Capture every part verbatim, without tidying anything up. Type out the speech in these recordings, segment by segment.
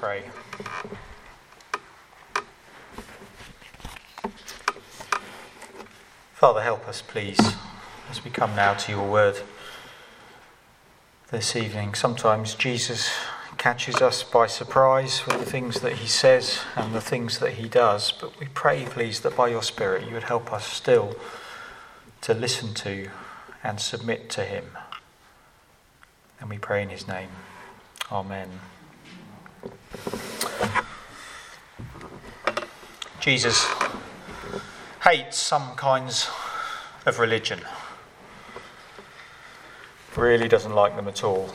pray. Father, help us, please, as we come now to your word this evening. Sometimes Jesus catches us by surprise with the things that he says and the things that he does, but we pray, please, that by your Spirit you would help us still to listen to and submit to him. And we pray in his name. Amen. Jesus hates some kinds of religion. Really doesn't like them at all.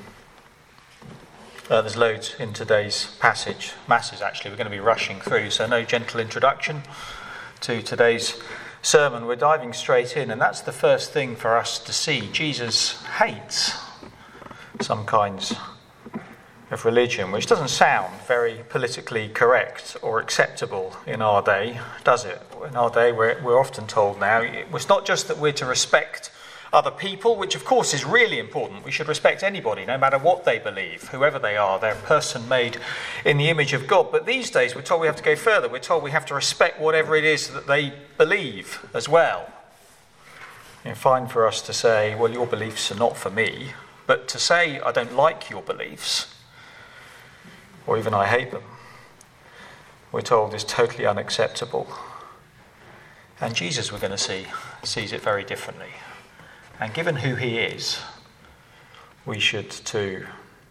Uh, there's loads in today's passage. Masses, actually, we're going to be rushing through, so no gentle introduction to today's sermon. We're diving straight in, and that's the first thing for us to see. Jesus hates some kinds of religion, which doesn't sound very politically correct or acceptable in our day, does it? In our day, we're, we're often told now, it's not just that we're to respect other people, which of course is really important. We should respect anybody, no matter what they believe, whoever they are. They're a person made in the image of God. But these days, we're told we have to go further. We're told we have to respect whatever it is that they believe as well. It's fine for us to say, well, your beliefs are not for me. But to say, I don't like your beliefs, or even I hate them, we're told is totally unacceptable. And Jesus, we're going to see, sees it very differently. And given who he is, we should too.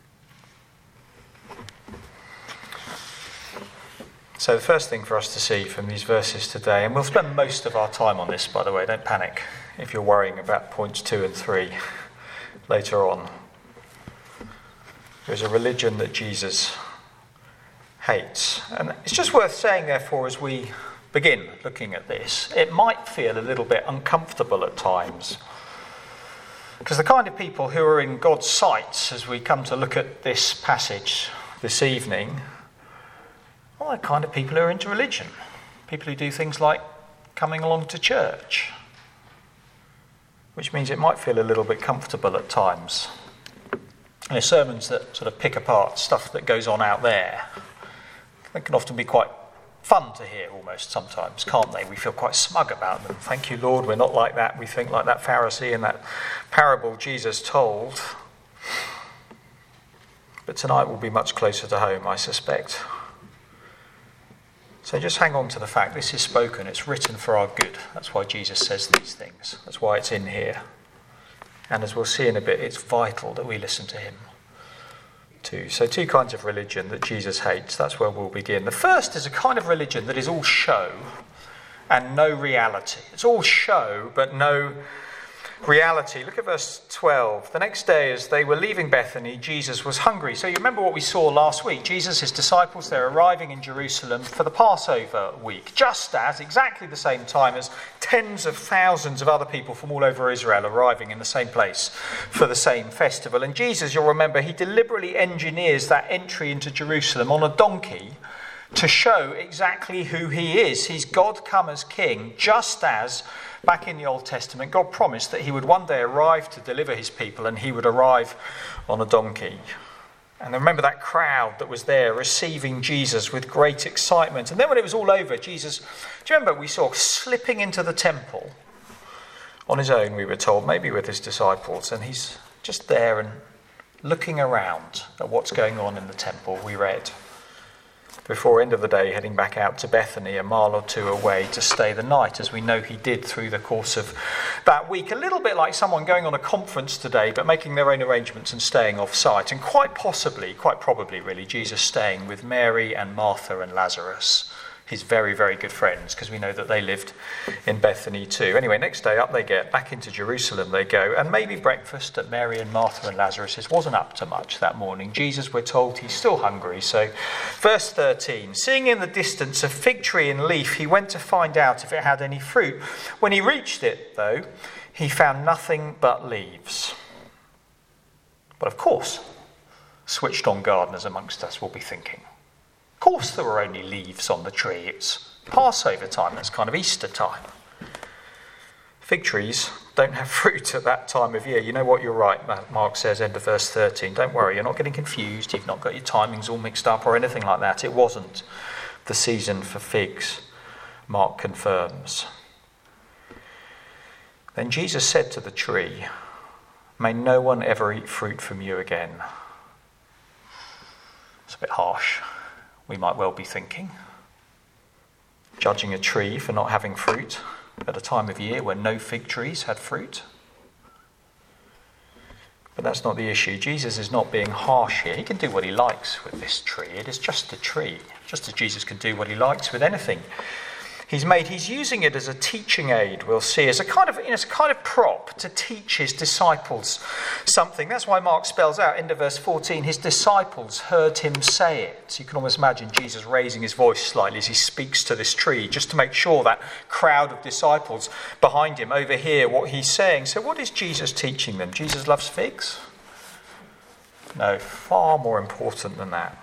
So the first thing for us to see from these verses today, and we'll spend most of our time on this, by the way, don't panic if you're worrying about points two and three later on. There's a religion that Jesus hates. And it's just worth saying, therefore, as we begin looking at this, it might feel a little bit uncomfortable at times. Because the kind of people who are in God's sights as we come to look at this passage this evening, well, the kind of people who are into religion. People who do things like coming along to church. Which means it might feel a little bit comfortable at times. And there's sermons that sort of pick apart stuff that goes on out there. They can often be quite fun to hear almost sometimes, can't they? We feel quite smug about them. Thank you, Lord, we're not like that. We think like that Pharisee in that parable Jesus told. But tonight will be much closer to home, I suspect. So just hang on to the fact this is spoken, it's written for our good. That's why Jesus says these things. That's why it's in here. And as we'll see in a bit, it's vital that we listen to him too. So two kinds of religion that Jesus hates. That's where we'll begin. The first is a kind of religion that is all show and no reality. It's all show but no reality. Look at verse twelve. The next day, as they were leaving Bethany, Jesus was hungry. So you remember what we saw last week. Jesus, his disciples, they're arriving in Jerusalem for the Passover week, just as, exactly the same time as tens of thousands of other people from all over Israel arriving in the same place for the same festival. And Jesus, you'll remember, he deliberately engineers that entry into Jerusalem on a donkey to show exactly who he is. He's God come as king, just as back in the Old Testament, God promised that he would one day arrive to deliver his people, and he would arrive on a donkey. And remember that crowd that was there receiving Jesus with great excitement. And then when it was all over, Jesus, do you remember we saw slipping into the temple on his own, we were told, maybe with his disciples, and he's just there and looking around at what's going on in the temple, we read. Before end of the day, heading back out to Bethany, a mile or two away, to stay the night, as we know he did through the course of that week. A little bit like someone going on a conference today, but making their own arrangements and staying off site. And quite possibly, quite probably really, Jesus staying with Mary and Martha and Lazarus, his very, very good friends, because we know that they lived in Bethany too. Anyway, next day up they get, back into Jerusalem they go, and maybe breakfast at Mary and Martha and Lazarus' wasn't up to much that morning. Jesus, we're told, he's still hungry. So, verse thirteen, seeing in the distance a fig tree in leaf, he went to find out if it had any fruit. When he reached it, though, he found nothing but leaves. But of course, switched on gardeners amongst us will be thinking, of course there were only leaves on the tree. It's Passover time, that's kind of Easter time. Fig trees don't have fruit at that time of year. You know what, you're right, Mark says, end of verse thirteen. Don't worry, you're not getting confused. You've not got your timings all mixed up or anything like that. It wasn't the season for figs, Mark confirms. Then Jesus said to the tree, "May no one ever eat fruit from you again." It's a bit harsh, we might well be thinking. Judging a tree for not having fruit at a time of year when no fig trees had fruit. But that's not the issue. Jesus is not being harsh here. He can do what he likes with this tree. It is just a tree, just as Jesus can do what he likes with anything he's made. He's using it as a teaching aid, we'll see, as a kind of, you know, as a kind of prop to teach his disciples something. That's why Mark spells out into verse fourteen, his disciples heard him say it. You can almost imagine Jesus raising his voice slightly as he speaks to this tree, just to make sure that crowd of disciples behind him overhear what he's saying. So what is Jesus teaching them? Jesus loves figs? No, far more important than that.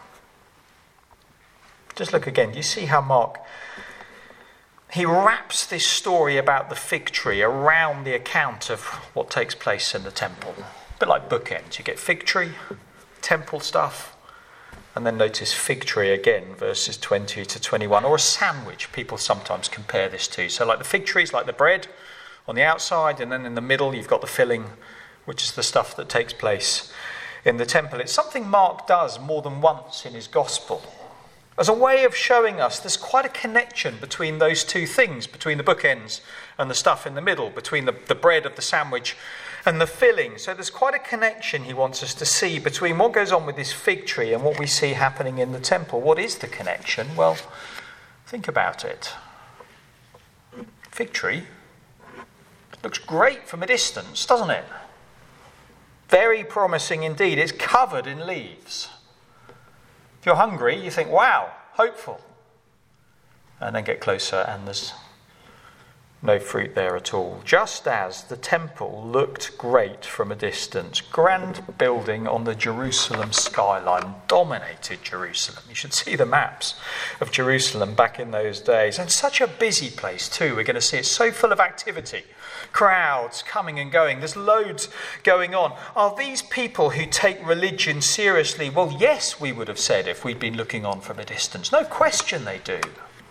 Just look again. Do you see how Mark, he wraps this story about the fig tree around the account of what takes place in the temple? A bit like bookends. You get fig tree, temple stuff, and then notice fig tree again, verses twenty to twenty-one, or a sandwich people sometimes compare this to. So like the fig tree is like the bread on the outside, and then in the middle you've got the filling, which is the stuff that takes place in the temple. It's something Mark does more than once in his gospel, as a way of showing us there's quite a connection between those two things, between the bookends and the stuff in the middle, between the, the bread of the sandwich and the filling. So there's quite a connection he wants us to see between what goes on with this fig tree and what we see happening in the temple. What is the connection? Well, think about it. Fig tree looks great from a distance, doesn't it? Very promising indeed. It's covered in leaves. If you're hungry, you think, wow, hopeful. And then get closer and there's no fruit there at all. Just as the temple looked great from a distance, grand building on the Jerusalem skyline, dominated Jerusalem. You should see the maps of Jerusalem back in those days. And such a busy place too. We're going to see it's so full of activity. Crowds coming and going. There's loads going on. Are these people who take religion seriously? Well, yes, we would have said if we'd been looking on from a distance. No question they do.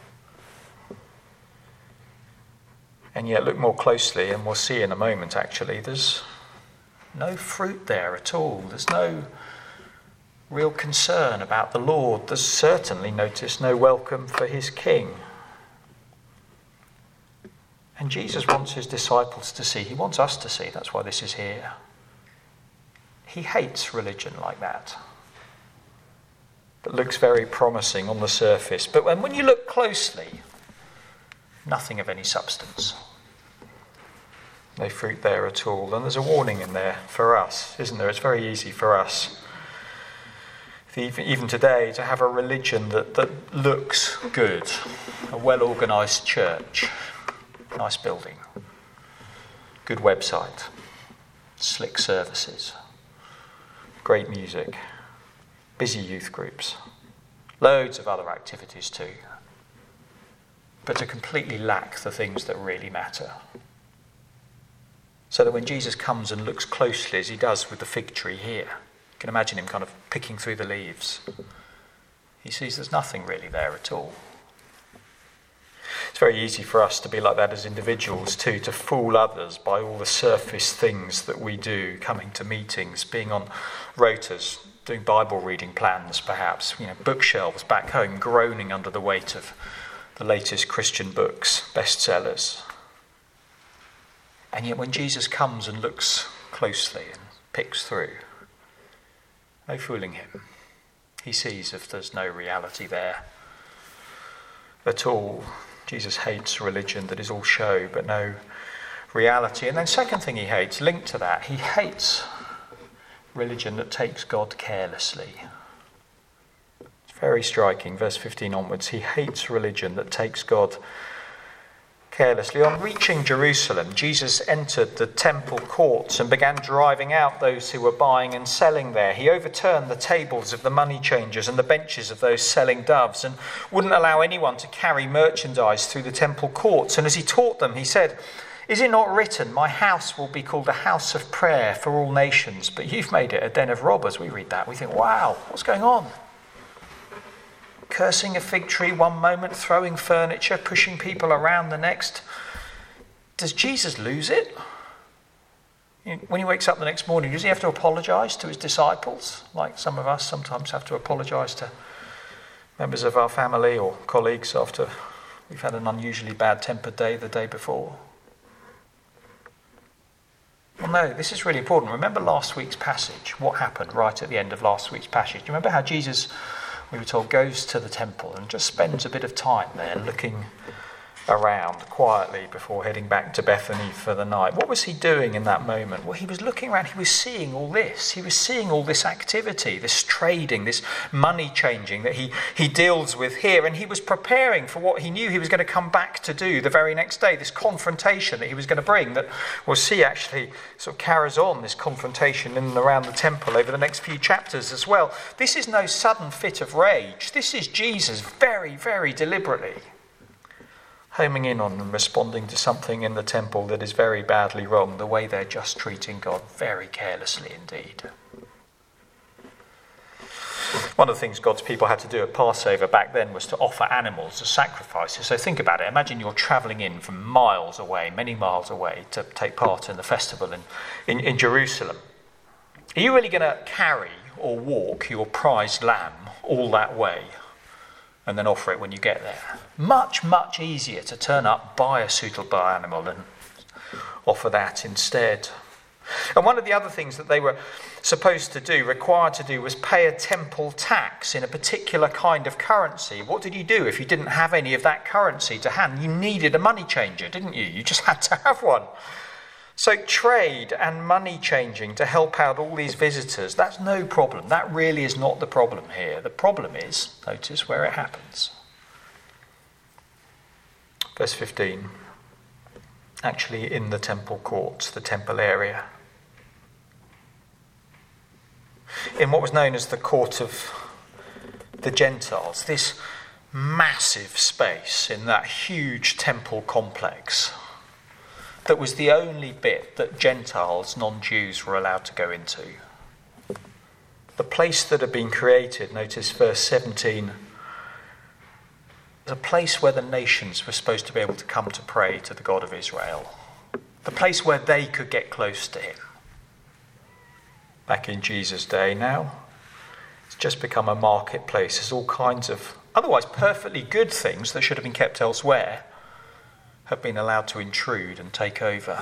And yet look more closely and we'll see in a moment actually there's no fruit there at all. There's no real concern about the Lord. There's certainly, notice, no welcome for his king. And Jesus wants his disciples to see. He wants us to see. That's why this is here. He hates religion like that. That looks very promising on the surface. But when, when you look closely, nothing of any substance. No fruit there at all. And there's a warning in there for us, isn't there? It's very easy for us, even, even today, to have a religion that, that looks good. A well-organised church. Nice building, good website, slick services, great music, busy youth groups, loads of other activities too, but to completely lack the things that really matter. So that when Jesus comes and looks closely, as he does with the fig tree here, you can imagine him kind of picking through the leaves. He sees there's nothing really there at all. It's very easy for us to be like that as individuals too, to fool others by all the surface things that we do, coming to meetings, being on rotas, doing Bible reading plans perhaps, you know, bookshelves back home groaning under the weight of the latest Christian books, bestsellers. And yet when Jesus comes and looks closely and picks through, no fooling him. He sees if there's no reality there at all. Jesus hates religion that is all show but no reality. And then second thing he hates, linked to that, he hates religion that takes God carelessly. It's very striking, verse fifteen onwards. He hates religion that takes God carelessly. On reaching Jerusalem, Jesus entered the temple courts and began driving out those who were buying and selling there. He overturned the tables of the money changers and the benches of those selling doves and wouldn't allow anyone to carry merchandise through the temple courts. And as he taught them, he said, Is it not written, my house will be called a house of prayer for all nations, but you've made it a den of robbers? We read that. We think, wow, what's going on? Cursing a fig tree one moment, throwing furniture, pushing people around the next. Does Jesus lose it? When he wakes up the next morning, does he have to apologise to his disciples? Like some of us sometimes have to apologise to members of our family or colleagues after we've had an unusually bad-tempered day the day before. Well, no, this is really important. Remember last week's passage, what happened right at the end of last week's passage. Do you remember how Jesus, we were told, goes to the temple and just spends a bit of time there looking around quietly before heading back to Bethany for the night? What was he doing in that moment? Well, he was looking around, he was seeing all this. He was seeing all this activity, this trading, this money changing that he, he deals with here. And he was preparing for what he knew he was going to come back to do the very next day, this confrontation that he was going to bring that we'll see actually sort of carries on this confrontation in and around the temple over the next few chapters as well. This is no sudden fit of rage. This is Jesus very, very deliberately homing in on and responding to something in the temple that is very badly wrong, the way they're just treating God very carelessly indeed. One of the things God's people had to do at Passover back then was to offer animals as sacrifices. So think about it. Imagine you're travelling in from miles away, many miles away, to take part in the festival in, in, in Jerusalem. Are you really going to carry or walk your prized lamb all that way and then offer it when you get there? Much, much easier to turn up, buy a suitable animal and offer that instead. And one of the other things that they were supposed to do, required to do, was pay a temple tax in a particular kind of currency. What did you do if you didn't have any of that currency to hand? You needed a money changer, didn't you? You just had to have one. So trade and money changing to help out all these visitors, that's no problem. That really is not the problem here. The problem is, notice where it happens. Verse fifteen, actually in the temple courts, the temple area. In what was known as the court of the Gentiles, this massive space in that huge temple complex that was the only bit that Gentiles, non-Jews, were allowed to go into. The place that had been created, notice verse seventeen, was a place where the nations were supposed to be able to come to pray to the God of Israel. The place where they could get close to him. Back in Jesus' day now, it's just become a marketplace. There's all kinds of otherwise perfectly good things that should have been kept elsewhere have been allowed to intrude and take over.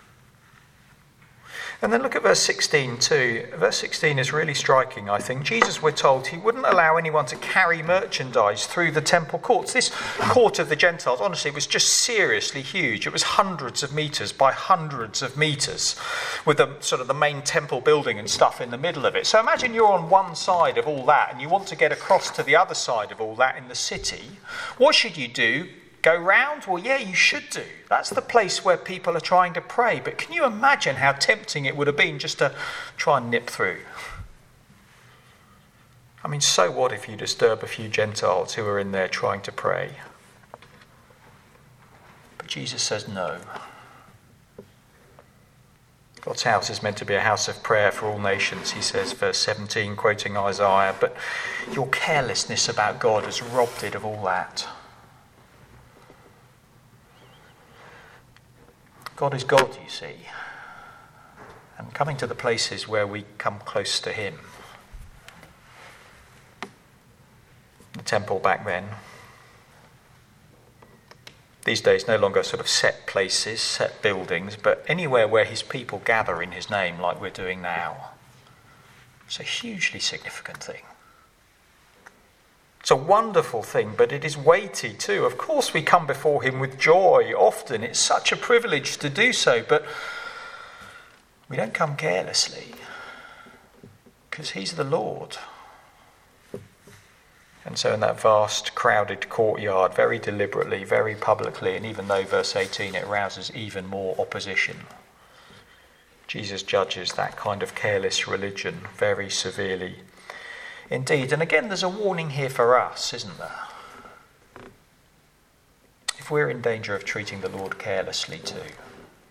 And then look at verse sixteen too. Verse sixteen is really striking, I think. Jesus, we're told, he wouldn't allow anyone to carry merchandise through the temple courts. This court of the Gentiles, honestly, was just seriously huge. It was hundreds of metres by hundreds of metres, with the sort of the main temple building and stuff in the middle of it. So imagine you're on one side of all that and you want to get across to the other side of all that in the city. What should you do? Go round? Well, yeah, you should do. That's the place where people are trying to pray. But can you imagine how tempting it would have been just to try and nip through? I mean, so what if you disturb a few Gentiles who are in there trying to pray? But Jesus says no. God's house is meant to be a house of prayer for all nations, he says, verse seventeen, quoting Isaiah. But your carelessness about God has robbed it of all that. God is God, you see, and coming to the places where we come close to him. The temple back then, these days no longer sort of set places, set buildings, but anywhere where his people gather in his name like we're doing now. It's a hugely significant thing. It's a wonderful thing, but it is weighty too. Of course we come before him with joy often. It's such a privilege to do so, but we don't come carelessly because he's the Lord. And so in that vast, crowded courtyard, very deliberately, very publicly, and even though verse eighteen, it rouses even more opposition, Jesus judges that kind of careless religion very severely indeed. And again, there's a warning here for us, isn't there? If we're in danger of treating the Lord carelessly too.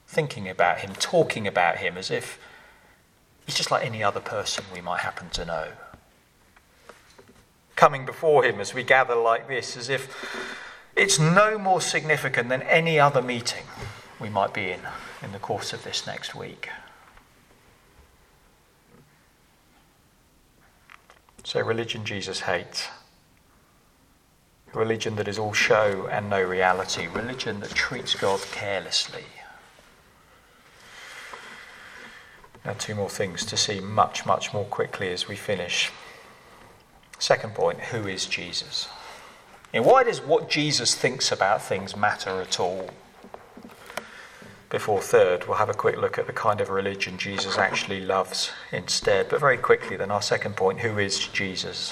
thinking about him, talking about him as if he's just like any other person we might happen to know. Coming before him as we gather like this, as if it's no more significant than any other meeting we might be in in the course of this next week. So religion Jesus hates. Religion that is all show and no reality. Religion that treats God carelessly. Now two more things to see much, much more quickly as we finish. Second point, who is Jesus? And why does what Jesus thinks about things matter at all? Before third, we'll have a quick look at the kind of religion Jesus actually loves instead. But very quickly then, our second point, who is Jesus?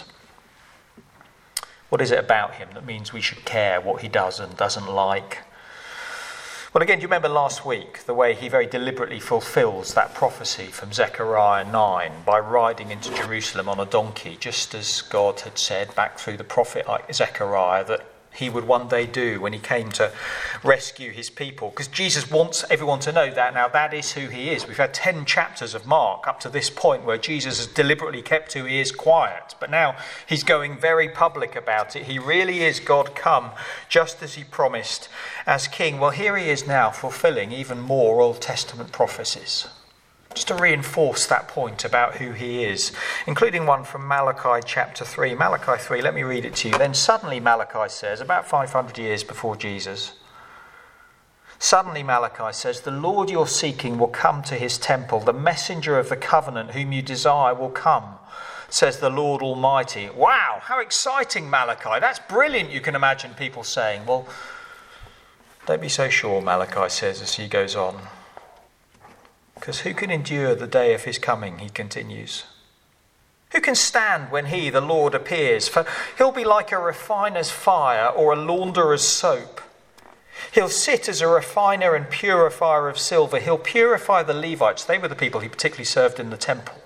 What is it about him that means we should care what he does and doesn't like? Well, again, do you remember last week the way he very deliberately fulfills that prophecy from Zechariah nine by riding into Jerusalem on a donkey, just as God had said back through the prophet Zechariah that he would one day do when he came to rescue his people? Because Jesus wants everyone to know that now that is who he is. We've had ten chapters of Mark up to this point where Jesus has deliberately kept who he is quiet. But now he's going very public about it. He really is God come, just as he promised as king. Well, here he is now fulfilling even more Old Testament prophecies. Just to reinforce that point about who he is, including one from Malachi chapter three. Malachi three, let me read it to you. Then suddenly Malachi says, about five hundred years before Jesus, suddenly Malachi says, the Lord you're seeking will come to his temple. The messenger of the covenant whom you desire will come, says the Lord Almighty. Wow, how exciting, Malachi. That's brilliant, you can imagine people saying. Well, don't be so sure, Malachi says as he goes on. Because who can endure the day of his coming, he continues. Who can stand when he, the Lord, appears? For he'll be like a refiner's fire or a launderer's soap. He'll sit as a refiner and purifier of silver. He'll purify the Levites. They were the people he particularly served in the temple.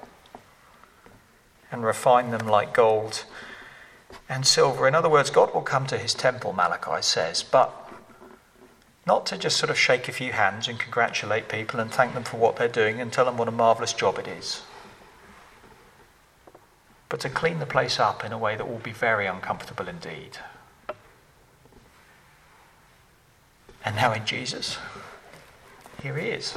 And refine them like gold and silver. In other words, God will come to his temple, Malachi says, but not to just sort of shake a few hands and congratulate people and thank them for what they're doing and tell them what a marvellous job it is, but to clean the place up in a way that will be very uncomfortable indeed. And now in Jesus, here he is.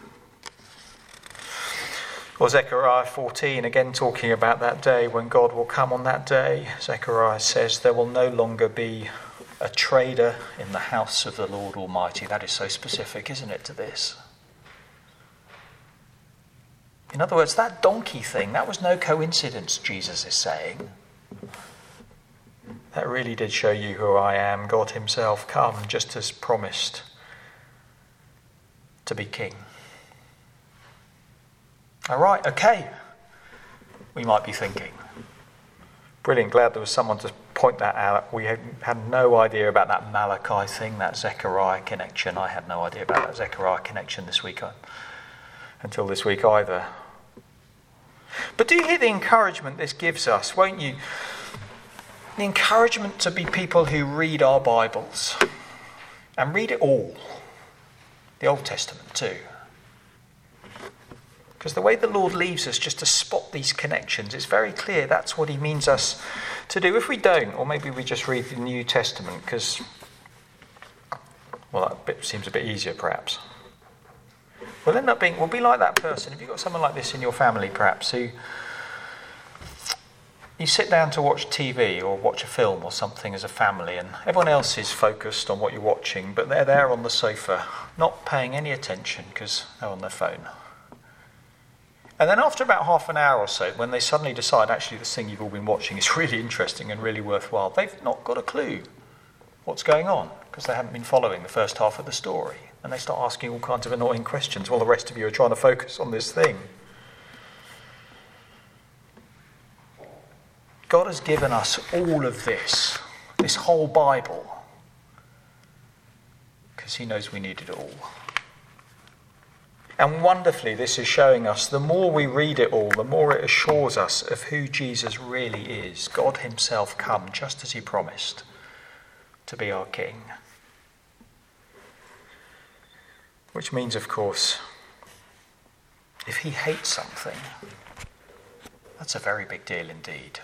Or Zechariah fourteen, again talking about that day when God will come on that day. Zechariah says, there will no longer be a trader in the house of the Lord Almighty. That is so specific, isn't it, to this? In other words, that donkey thing, that was no coincidence, Jesus is saying. That really did show you who I am. God himself come, just as promised, to be king. All right, okay, we might be thinking. Brilliant, glad there was someone to point that out. We had, had no idea about that Malachi thing, that Zechariah connection. I had no idea about that Zechariah connection this week, until this week either. But do you hear the encouragement this gives us, won't you? The encouragement to be people who read our Bibles, and read it all, the Old Testament too. Because the way the Lord leaves us just to spot these connections, it's very clear that's what he means us to do. If we don't, or maybe we just read the New Testament, because, well, that bit seems a bit easier perhaps. We'll end up being, we'll be like that person. If you've got someone like this in your family perhaps, who you sit down to watch T V or watch a film or something as a family, and everyone else is focused on what you're watching, but they're there on the sofa, not paying any attention because they're on their phone. And then after about half an hour or so, when they suddenly decide, actually, this thing you've all been watching is really interesting and really worthwhile, they've not got a clue what's going on because they haven't been following the first half of the story. And they start asking all kinds of annoying questions while the rest of you are trying to focus on this thing. God has given us all of this, this whole Bible, because he knows we need it all. And wonderfully, this is showing us the more we read it all, the more it assures us of who Jesus really is. God himself come, just as he promised, to be our King. Which means, of course, if he hates something, that's a very big deal indeed.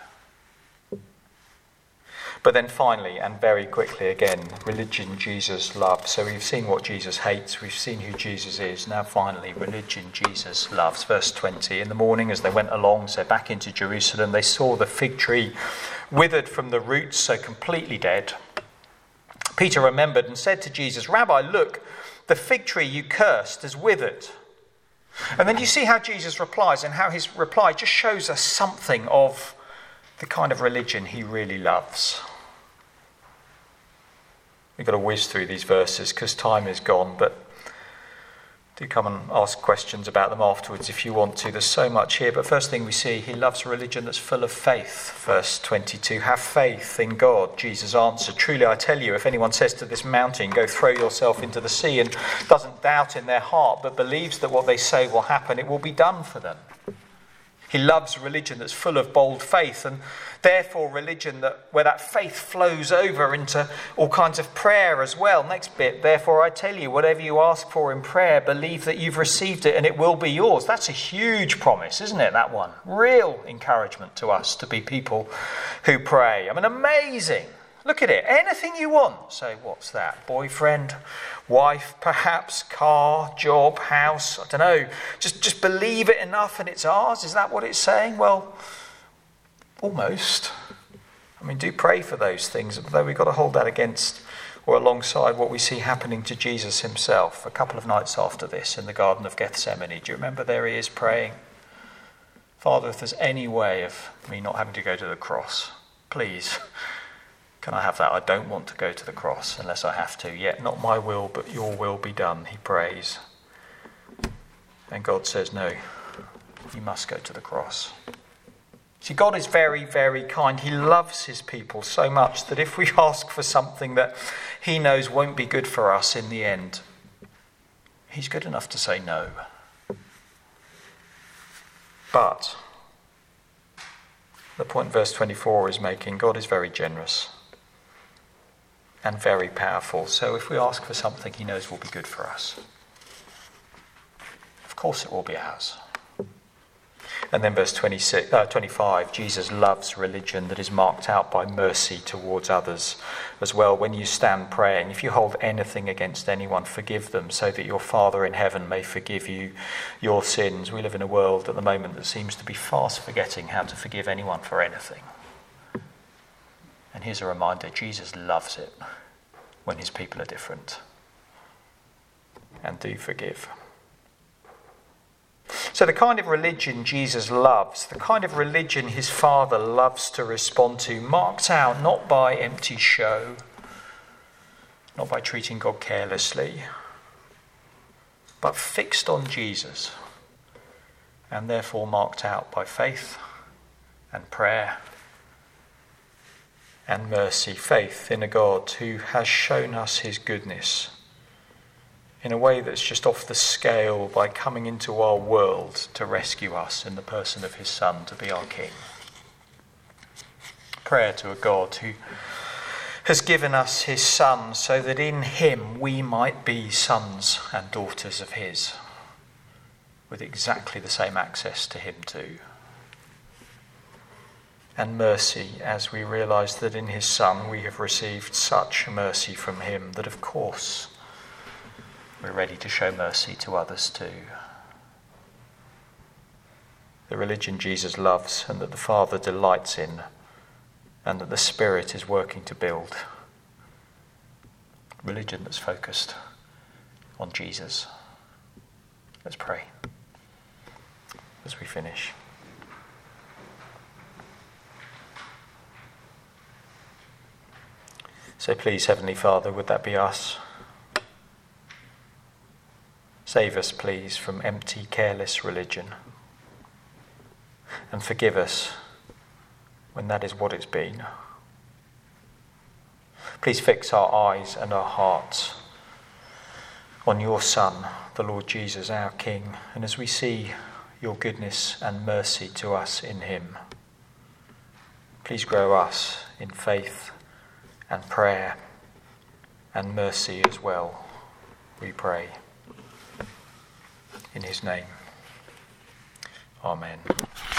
But then finally, and very quickly again, religion Jesus loves. So we've seen what Jesus hates, we've seen who Jesus is. Now finally, religion Jesus loves. Verse twenty, in the morning as they went along, so back into Jerusalem, they saw the fig tree withered from the roots, so completely dead. Peter remembered and said to Jesus, "Rabbi, look, the fig tree you cursed has withered." And then you see how Jesus replies, and how his reply just shows us something of the kind of religion he really loves. We've got to whiz through these verses because time is gone, but do come and ask questions about them afterwards if you want to. There's so much here, but first thing we see, he loves a religion that's full of faith. Verse twenty-two, have faith in God. Jesus answered, "Truly I tell you, if anyone says to this mountain, go throw yourself into the sea, and doesn't doubt in their heart, but believes that what they say will happen, it will be done for them." He loves religion that's full of bold faith, and therefore religion that where that faith flows over into all kinds of prayer as well. Next bit, therefore I tell you, whatever you ask for in prayer, believe that you've received it and it will be yours. That's a huge promise, isn't it, that one? Real encouragement to us to be people who pray. I mean, amazing. Look at it. Anything you want. So what's that? Boyfriend, wife, perhaps, car, job, house, I don't know. Just, just believe it enough and it's ours. Is that what it's saying? Well, almost. I mean, do pray for those things, though we've got to hold that against or alongside what we see happening to Jesus himself a couple of nights after this in the Garden of Gethsemane. Do you remember there he is praying? Father, if there's any way of me not having to go to the cross, please, can I have that? I don't want to go to the cross unless I have to. Yet not my will, but your will be done, he prays. And God says, no, you must go to the cross. See, God is very, very kind. He loves his people so much that if we ask for something that he knows won't be good for us in the end, he's good enough to say no. But the point verse twenty-four is making, God is very generous and very powerful. So if we ask for something he knows will be good for us, of course it will be ours. And then verse twenty-six, uh, twenty-five, Jesus loves religion that is marked out by mercy towards others as well. When you stand praying, if you hold anything against anyone, forgive them so that your Father in heaven may forgive you your sins. We live in a world at the moment that seems to be fast forgetting how to forgive anyone for anything. And here's a reminder, Jesus loves it when his people are different and do forgive. So the kind of religion Jesus loves, the kind of religion his Father loves to respond to, marked out not by empty show, not by treating God carelessly, but fixed on Jesus, and therefore marked out by faith and prayer and mercy. Faith in a God who has shown us his goodness in a way that's just off the scale by coming into our world to rescue us in the person of his Son to be our King. Prayer to a God who has given us his Son so that in him we might be sons and daughters of his, with exactly the same access to him too. And mercy as we realise that in his Son we have received such mercy from him that of course we're ready to show mercy to others too. The religion Jesus loves and that the Father delights in and that the Spirit is working to build. Religion that's focused on Jesus. Let's pray as we finish. So please, Heavenly Father, would that be us? Save us, please, from empty, careless religion. And forgive us when that is what it's been. Please fix our eyes and our hearts on your Son, the Lord Jesus, our King. And as we see your goodness and mercy to us in him, please grow us in faith and prayer and mercy as well, we pray. in his name. Amen.